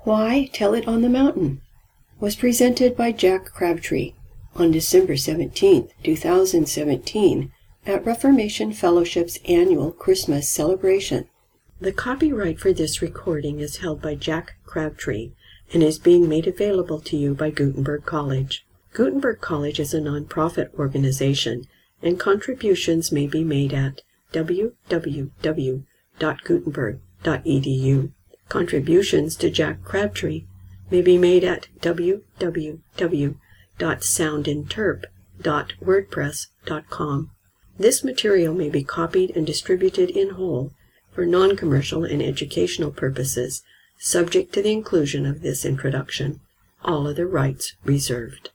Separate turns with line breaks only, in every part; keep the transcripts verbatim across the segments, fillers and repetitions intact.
Why Tell It on the Mountain was presented by Jack Crabtree on December seventeenth, two thousand seventeen at Reformation Fellowship's annual Christmas celebration. The copyright for this recording is held by Jack Crabtree and is being made available to you by Gutenberg College. Gutenberg College is a nonprofit organization, and contributions may be made at w w w dot gutenberg dot e d u. Contributions to Jack Crabtree may be made at w w w dot soundinterp dot wordpress dot com. This material may be copied and distributed in whole for non-commercial and educational purposes, subject to the inclusion of this introduction. All other rights reserved.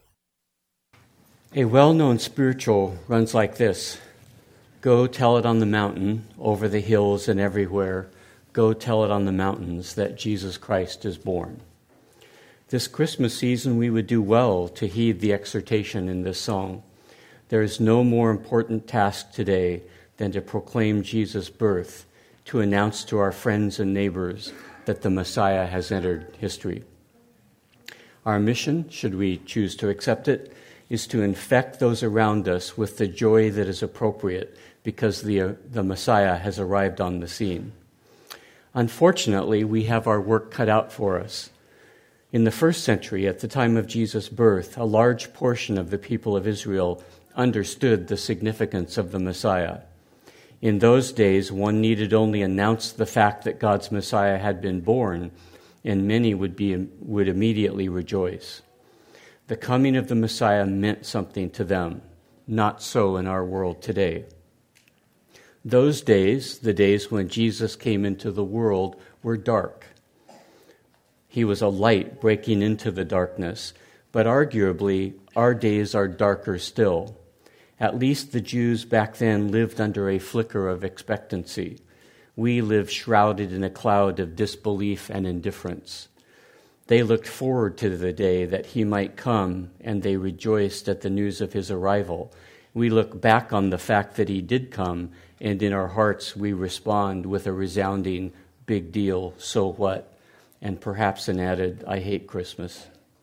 A well-known spiritual runs like this: go tell it on the mountain, over the hills and everywhere. Go tell it on the mountains that Jesus Christ is born. This Christmas season, we would do well to heed the exhortation in this song. There is no more important task today than to proclaim Jesus' birth, to announce to our friends and neighbors that the Messiah has entered history. Our mission, should we choose to accept it, is to infect those around us with the joy that is appropriate because the, uh, the Messiah has arrived on the scene. Unfortunately, we have our work cut out for us. In the first century, at the time of Jesus' birth, a large portion of the people of Israel understood the significance of the Messiah. In those days, one needed only announce the fact that God's Messiah had been born, and many would be would immediately rejoice. The coming of the Messiah meant something to them. Not so in our world today. Those days, the days when Jesus came into the world, were dark. He was a light breaking into the darkness, but arguably, our days are darker still. At least the Jews back then lived under a flicker of expectancy. We live shrouded in a cloud of disbelief and indifference. They looked forward to the day that he might come, and they rejoiced at the news of his arrival. We look back on the fact that he did come, and in our hearts we respond with a resounding, big deal, so what? And perhaps an added, I hate Christmas.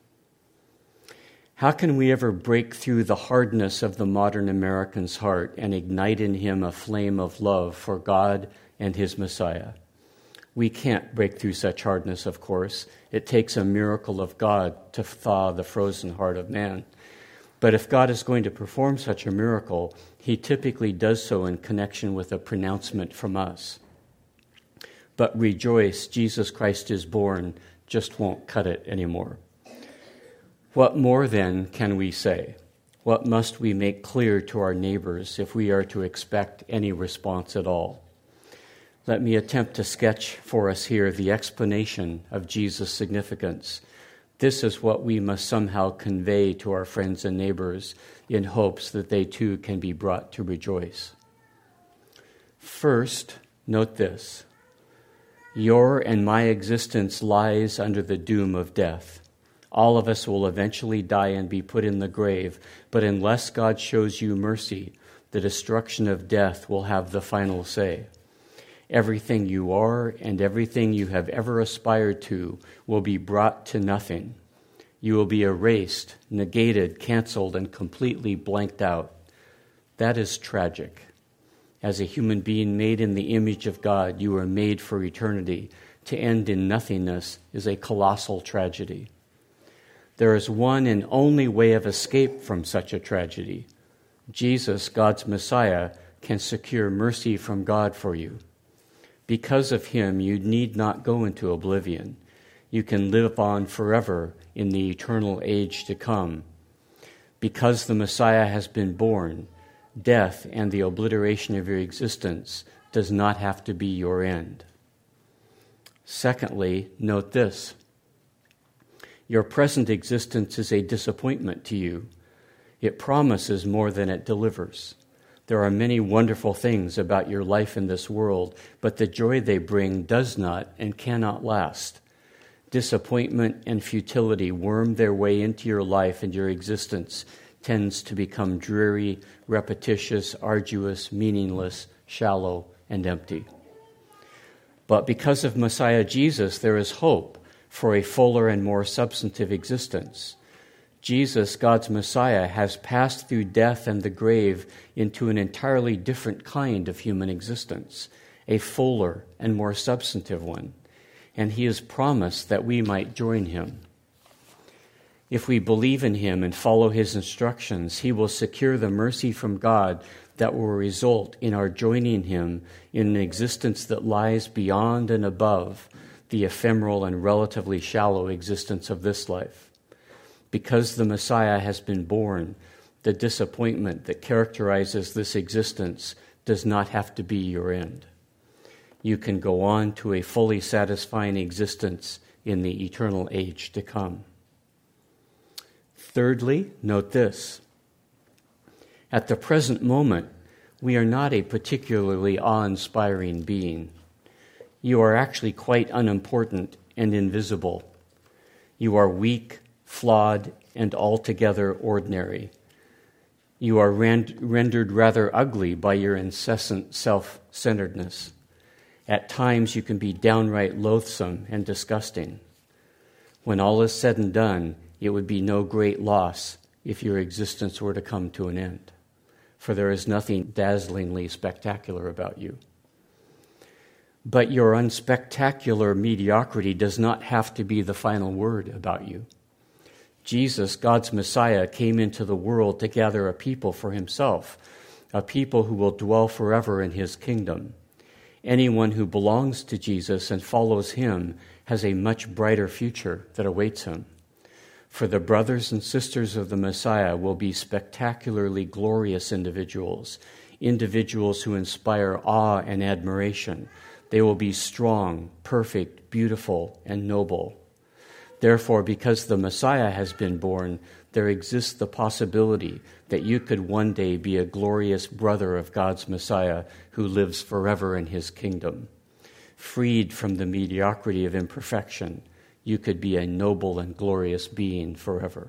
How can we ever break through the hardness of the modern American's heart and ignite in him a flame of love for God and his Messiah? We can't break through such hardness, of course. It takes a miracle of God to thaw the frozen heart of man. But if God is going to perform such a miracle, he typically does so in connection with a pronouncement from us. But rejoice, Jesus Christ is born, just won't cut it anymore. What more, then, can we say? What must we make clear to our neighbors if we are to expect any response at all? Let me attempt to sketch for us here the explanation of Jesus' significance. This is what we must somehow convey to our friends and neighbors in hopes that they too can be brought to rejoice. First, note this: your and my existence lies under the doom of death. All of us will eventually die and be put in the grave, but unless God shows you mercy, the destruction of death will have the final say. Everything you are and everything you have ever aspired to will be brought to nothing. You will be erased, negated, canceled, and completely blanked out. That is tragic. As a human being made in the image of God, you are made for eternity. To end in nothingness is a colossal tragedy. There is one and only way of escape from such a tragedy. Jesus, God's Messiah, can secure mercy from God for you. Because of him, you need not go into oblivion. You can live on forever in the eternal age to come. Because the Messiah has been born, death and the obliteration of your existence does not have to be your end. Secondly, note this: your present existence is a disappointment to you. It promises more than it delivers. There are many wonderful things about your life in this world, but the joy they bring does not and cannot last. Disappointment and futility worm their way into your life, and your existence tends to become dreary, repetitious, arduous, meaningless, shallow, and empty. But because of Messiah Jesus, there is hope. for a fuller and more substantive existence. Jesus, God's Messiah, has passed through death and the grave into an entirely different kind of human existence, a fuller and more substantive one, and he has promised that we might join him. If we believe in him and follow his instructions, he will secure the mercy from God that will result in our joining him in an existence that lies beyond and above the ephemeral and relatively shallow existence of this life. Because the Messiah has been born, the disappointment that characterizes this existence does not have to be your end. You can go on to a fully satisfying existence in the eternal age to come. Thirdly, note this. At the present moment, we are not a particularly awe-inspiring being. You are actually quite unimportant and invisible. You are weak, flawed, and altogether ordinary. You are rend- rendered rather ugly by your incessant self-centeredness. At times you can be downright loathsome and disgusting. When all is said and done, it would be no great loss if your existence were to come to an end, for there is nothing dazzlingly spectacular about you. But your unspectacular mediocrity does not have to be the final word about you. Jesus, God's Messiah, came into the world to gather a people for himself, a people who will dwell forever in his kingdom. Anyone who belongs to Jesus and follows him has a much brighter future that awaits him. For the brothers and sisters of the Messiah will be spectacularly glorious individuals, individuals who inspire awe and admiration. They will be strong, perfect, beautiful, and noble. Therefore, because the Messiah has been born, there exists the possibility that you could one day be a glorious brother of God's Messiah who lives forever in his kingdom. Freed from the mediocrity of imperfection, you could be a noble and glorious being forever.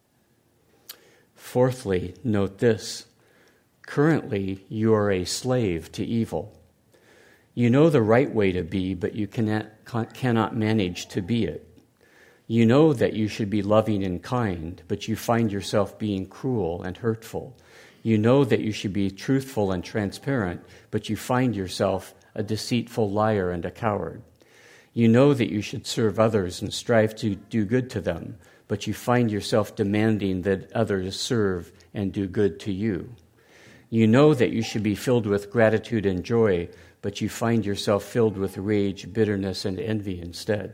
Fourthly, note this. Currently, you are a slave to evil. You know the right way to be, but you cannot, cannot manage to be it. You know that you should be loving and kind, but you find yourself being cruel and hurtful. You know that you should be truthful and transparent, but you find yourself a deceitful liar and a coward. You know that you should serve others and strive to do good to them, but you find yourself demanding that others serve and do good to you. You know that you should be filled with gratitude and joy, but you find yourself filled with rage, bitterness, and envy instead.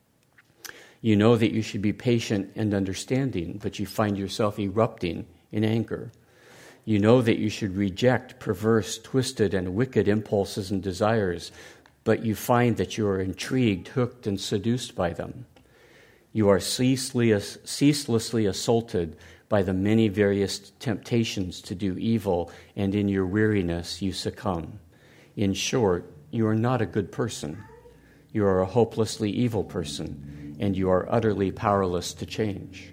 You know that you should be patient and understanding, but you find yourself erupting in anger. You know that you should reject perverse, twisted, and wicked impulses and desires, but you find that you are intrigued, hooked, and seduced by them. You are ceaselessly assaulted by the many various temptations to do evil, and in your weariness you succumb. In short, you are not a good person. You are a hopelessly evil person, and you are utterly powerless to change.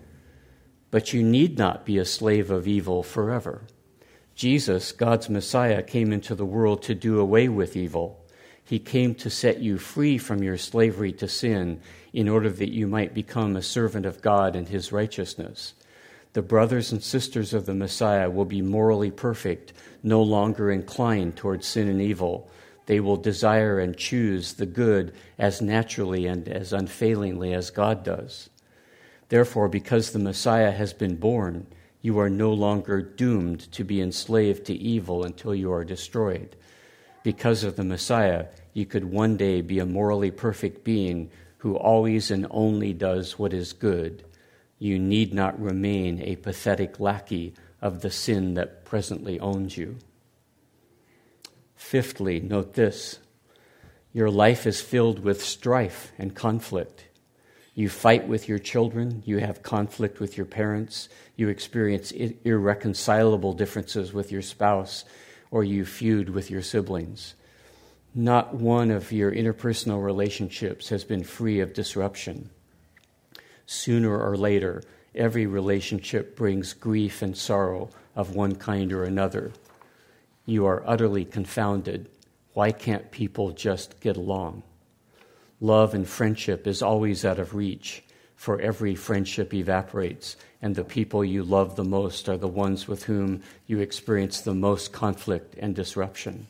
But you need not be a slave of evil forever. Jesus, God's Messiah, came into the world to do away with evil. He came to set you free from your slavery to sin in order that you might become a servant of God and his righteousness. The brothers and sisters of the Messiah will be morally perfect, no longer inclined towards sin and evil. They will desire and choose the good as naturally and as unfailingly as God does. Therefore, because the Messiah has been born, you are no longer doomed to be enslaved to evil until you are destroyed. Because of the Messiah, you could one day be a morally perfect being who always and only does what is good. You need not remain a pathetic lackey of the sin that presently owns you. Fifthly, note this. Your life is filled with strife and conflict. You fight with your children, you have conflict with your parents, you experience irreconcilable differences with your spouse, or you feud with your siblings. Not one of your interpersonal relationships has been free of disruption. Sooner or later, every relationship brings grief and sorrow of one kind or another. You are utterly confounded. Why can't people just get along? Love and friendship is always out of reach, for every friendship evaporates, and the people you love the most are the ones with whom you experience the most conflict and disruption.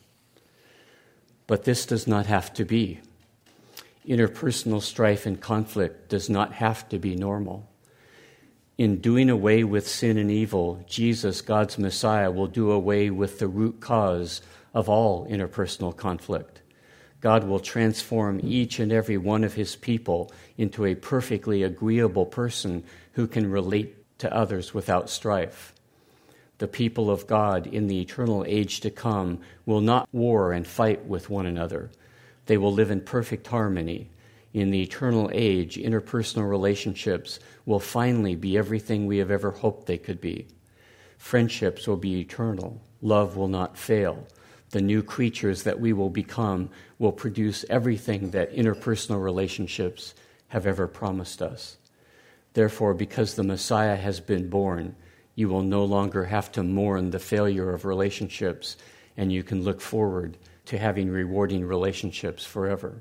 But this does not have to be. Interpersonal strife and conflict does not have to be normal. In doing away with sin and evil, Jesus, God's Messiah, will do away with the root cause of all interpersonal conflict. God will transform each and every one of his people into a perfectly agreeable person who can relate to others without strife. The people of God in the eternal age to come will not war and fight with one another. They will live in perfect harmony. In the eternal age, interpersonal relationships will finally be everything we have ever hoped they could be. Friendships will be eternal. Love will not fail. The new creatures that we will become will produce everything that interpersonal relationships have ever promised us. Therefore, because the Messiah has been born, you will no longer have to mourn the failure of relationships, and you can look forward to having rewarding relationships forever.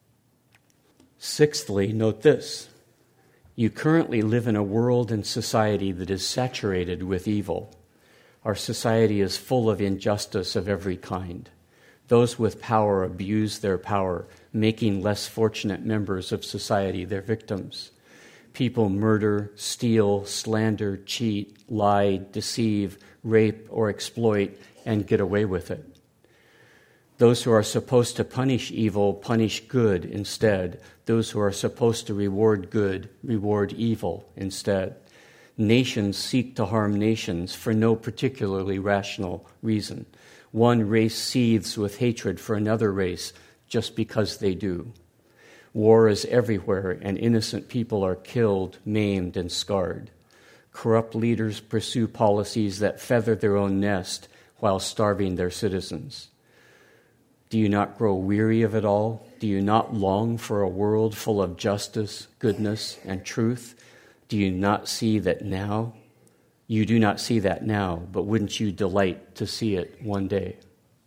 Sixthly, note this. You currently live in a world and society that is saturated with evil. Our society is full of injustice of every kind. Those with power abuse their power, making less fortunate members of society their victims. People murder, steal, slander, cheat, lie, deceive, rape, or exploit, and get away with it. Those who are supposed to punish evil punish good instead. Those who are supposed to reward good reward evil instead. Nations seek to harm nations for no particularly rational reason. One race seethes with hatred for another race just because they do. War is everywhere, and innocent people are killed, maimed, and scarred. Corrupt leaders pursue policies that feather their own nest while starving their citizens. Do you not grow weary of it all? Do you not long for a world full of justice, goodness, and truth? Do you not see that now? You do not see that now, but wouldn't you delight to see it one day?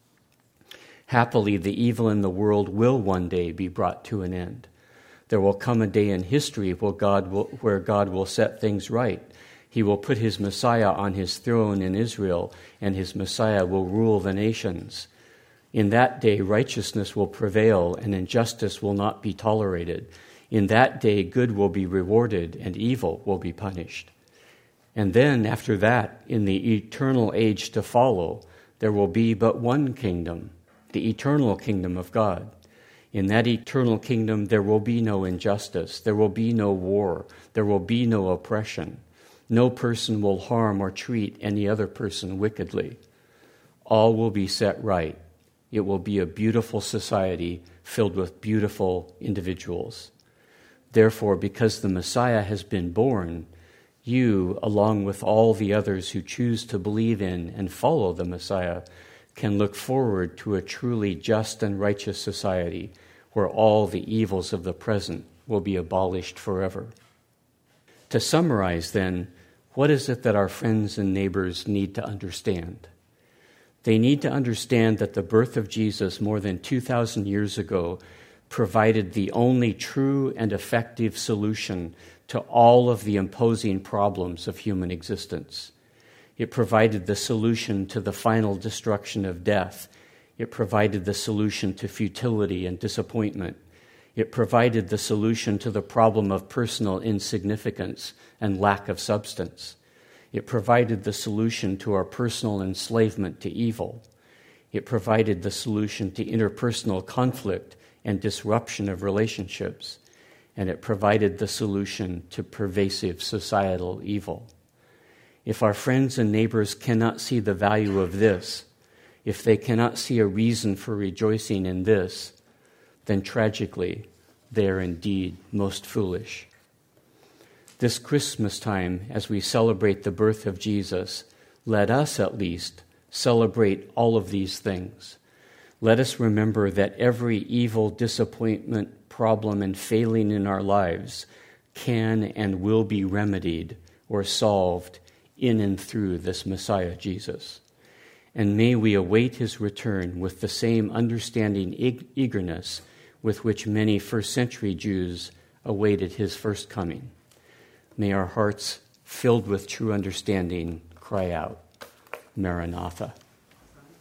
Happily, the evil in the world will one day be brought to an end. There will come a day in history where God will, where God will set things right. He will put his Messiah on his throne in Israel, and his Messiah will rule the nations. In that day, righteousness will prevail, and injustice will not be tolerated. In that day, good will be rewarded, and evil will be punished. And then, after that, in the eternal age to follow, there will be but one kingdom, the eternal kingdom of God. In that eternal kingdom, there will be no injustice, there will be no war, there will be no oppression. No person will harm or treat any other person wickedly. All will be set right. It will be a beautiful society filled with beautiful individuals. Therefore, because the Messiah has been born, you, along with all the others who choose to believe in and follow the Messiah, can look forward to a truly just and righteous society where all the evils of the present will be abolished forever. To summarize, then, what is it that our friends and neighbors need to understand? They need to understand that the birth of Jesus more than two thousand years ago provided the only true and effective solution to all of the imposing problems of human existence. It provided the solution to the final destruction of death. It provided the solution to futility and disappointment. It provided the solution to the problem of personal insignificance and lack of substance. It provided the solution to our personal enslavement to evil. It provided the solution to interpersonal conflict and disruption of relationships. And it provided the solution to pervasive societal evil. If our friends and neighbors cannot see the value of this, if they cannot see a reason for rejoicing in this, then tragically, they are indeed most foolish. This Christmas time, as we celebrate the birth of Jesus, let us at least celebrate all of these things. Let us remember that every evil, disappointment, problem, and failing in our lives can and will be remedied or solved in and through this Messiah, Jesus. And may we await his return with the same understanding eag- eagerness with which many first century Jews awaited his first coming. May our hearts, filled with true understanding, cry out, Maranatha.